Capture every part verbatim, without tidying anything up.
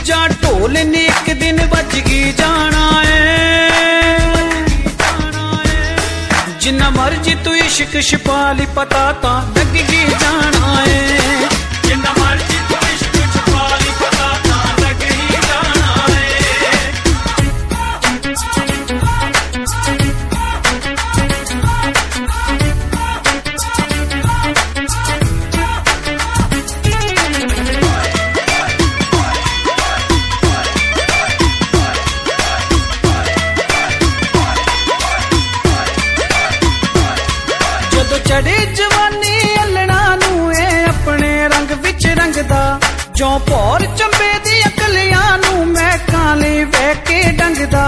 ਦੂਜਾ ਢੋਲ ਨੇ ਇੱਕ ਦਿਨ ਵੱਜਗੀ ਜਾਣਾ ਏ। ਜਿੰਨਾ ਮਰਜੀ ਤੂੰ ਇਸ਼ਕ ਛੁਪਾ ਲਈ ਪਤਾ ਤਾਂ ਲੱਗੀ ਜਾਣਾ ਏ। ਜਿੰਨਾ ਮਰਜੀ ਤੂੰ ਇਸ਼ਕ ਛੁਪਾ ਲਈ ਪਤਾ ਤਾਂ ਲੱਗੀ ਜਾਣਾ ਏ। ਚੜੇ ਜਵਾਨੀ ਅਲਣਾ ਨੂੰ ਏ ਆਪਣੇ ਰੰਗ ਵਿੱਚ ਰੰਗਦਾ, ਜੋ ਭੌਰ ਚੰਬੇ ਦੀਆਂ ਕਲੀਆਂ ਨੂੰ ਮੈਂ ਕਾਲੇ ਵਹਿ ਕੇ ਡੰਗਦਾ।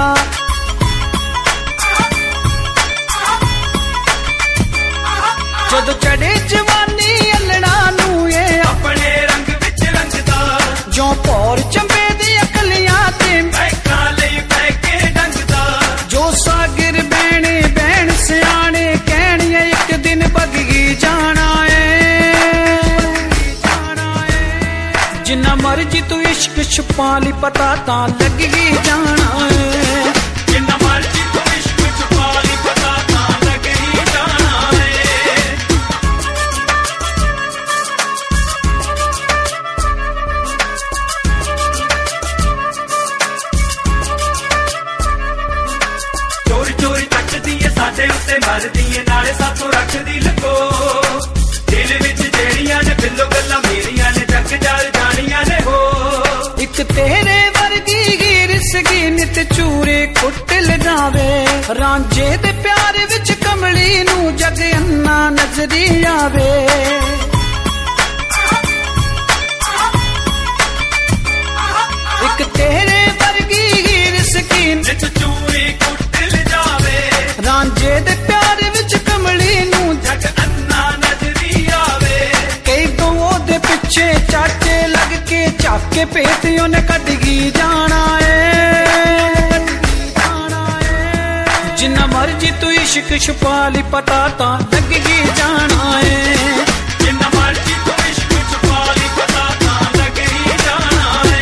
ਜਦੋਂ ਚੜੇ ਜਵਾਨੀ ਅਲਣਾ ਨੂੰ ਏ ਆਪਣੇ ਰੰਗ ਵਿੱਚ ਰੰਗਦਾ, ਜੋ ਭੌਰ ਚੰਬੇ ਦੀਆਂ ਕਲੀਆਂ ਤੇ ਮੈਂ ਕਾਲੇ ਵਹਿ ਕੇ ਡੰਗਦਾ। ਜੋ ਸਾਗਰ ਬਹਿਣੇ ਬਹਿਣ ਸਿਆਣੇ ਕਹਿਣੀਆਂ ਇੱਕ ਦਿਨ ਬਗਗੀ ਜਾਣਾ ਏ। ਜਿੰਨਾ ਮਰਜੀ ਤੂੰ ਇਸ਼ਕ ਛੁਪਾ ਲਈ ਪਤਾ ਤਾਂ ਲੱਗੀ ਜਾਣਾ ਏ। ਜਿੰਨਾ ਮਰਜੀ ਤੂੰ ਇਸ਼ਕ ਛੁਪਾ ਲਈ ਪਤਾ ਤਾਂ ਲੱਗੀ ਜਾਣਾ ਏ। ਚੋਰੀ ਚੋਰੀ ਤੱਕਦੀ ਏ ਸਾਡੇ ਉੱਤੇ ਮਰਦੀ ਏ ਨਾਲੇ ਸਾਥੋਂ ਰੱਖਦੀ ਲਕੋ। ਦਿਲ ਵਿੱਚ ਜਿਹੜੀਆਂ ਨੇ ਬਿੱਲੋ ਗੱਲਾਂ ਮੇਰੀਆਂ ਨੇ ਜੱਗ ਜਲ ਜਾਣੀਆਂ ਨੇ ਹੋ। ਇੱਕ ਤੇਰੇ ਵਰਗੀ ਗਿਰਸ ਗੀ ਨਿਤ ਚੂਰੇ ਕੁੱਟ ਲਗਾਵੇ, ਰਾਂਝੇ ਦੇ ਪਿਆਰ ਵਿੱਚ ਕਮਲੀ ਨੂੰ ਜਗ ਅੰਨਾ ਨਜ਼ਰੀ ਆਵੇ। ਇੱਕ ਤੇਰੇ ਵਰਗੀ ਗਿਰਸ ਗੀ ਨਿਤ ਚੂਰੇ ਕੁੱਟ ਲਗਾਵੇ, ਰਾਂਝੇ ਦੇ ਪਿਆਰ ਵਿੱਚ ਕਮਲੀ ਨੂੰ ਜਗ ਅੰਨਾ ਨਜ਼ਰੀ ਆਵੇ। ਕਈ ਤੋਂ ਉਹਦੇ ਪਿੱਛੇ ਚਾਚੇ ਲੱਗ ਕੇ ਚੱਕ ਕੇ ਭੇਤ ਉਹਨੇ ਕੱਢਗੀ ਜਾਣਾ ਏ। ਜਿੰਨਾ ਮਰਜੀ ਤੂੰ ਇਸ਼ਕ ਛੁਪਾ ਲਈ ਪਤਾ ਤਾਂ ਲੱਗੀ ਜਾਣਾ ਏ। ਜਿੰਨਾ ਮਰਜੀ ਤੂੰ ਇਸ਼ਕ ਛੁਪਾ ਲਈ ਪਤਾ ਤਾਂ ਲੱਗੀ ਜਾਣਾ ਏ।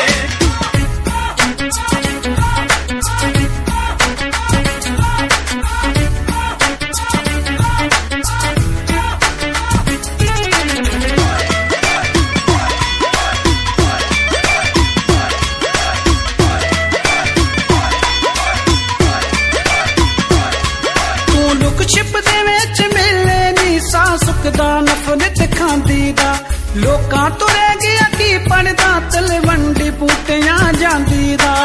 ਛਿਪ ਦੇ ਵਿੱਚ ਮਿਲੇ ਨੀ ਸਾਹ ਸੁੱਕਦਾ ਨਫ਼ਰਤ ਖਾਂਦੀ ਦਾ, ਲੋਕਾਂ ਤੋਂ ਰਹਿ ਗਿਆ ਕੀ ਪੜਦਾ ਤਲਵੰਡੀ ਬੂਟਿਆਂ ਜਾਂਦੀ ਦਾ।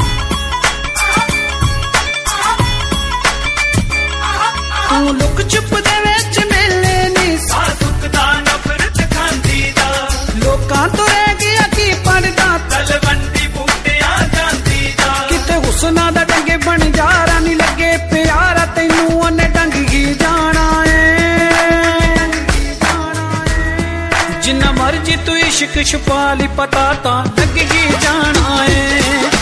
ਤੂੰ ਲੁਕ ਚੁੱਪ ਦੇ ਵਿੱਚ ਮਿਲੇ ਨੀ ਸਾਹ ਸੁੱਕਦਾ ਨਫ਼ਰਤ ਖਾਂਦੀ ਦਾ, ਲੋਕਾਂ ਤੋਂ ਰਹਿ ਗਿਆ ਕੀ ਪੜਦਾ ਤਲਵੰਡੀ ਬੂਟਿਆਂ ਜਾਂਦੀ ਦਾ। ਕਿਤੇ ਹੁਸਨਾ ਦਾ ਡੰਗੇ ਬਣ ਜਾ ਰਾਨੀ ਲੱਗੇ ਪਿਆਰਾ ਤੈਨੂੰ ਉਹਨੇ ਡੰਗੀ ਜਾਣਾ ਏ। ਜਿੰਨਾ ਮਰਜੀ ਤੂੰ ਇਸ਼ਕ ਛੁਪਾ ਲਈ ਪਤਾ ਤਾਂ ਲੱਗੀ ਜਾਣਾ ਏ।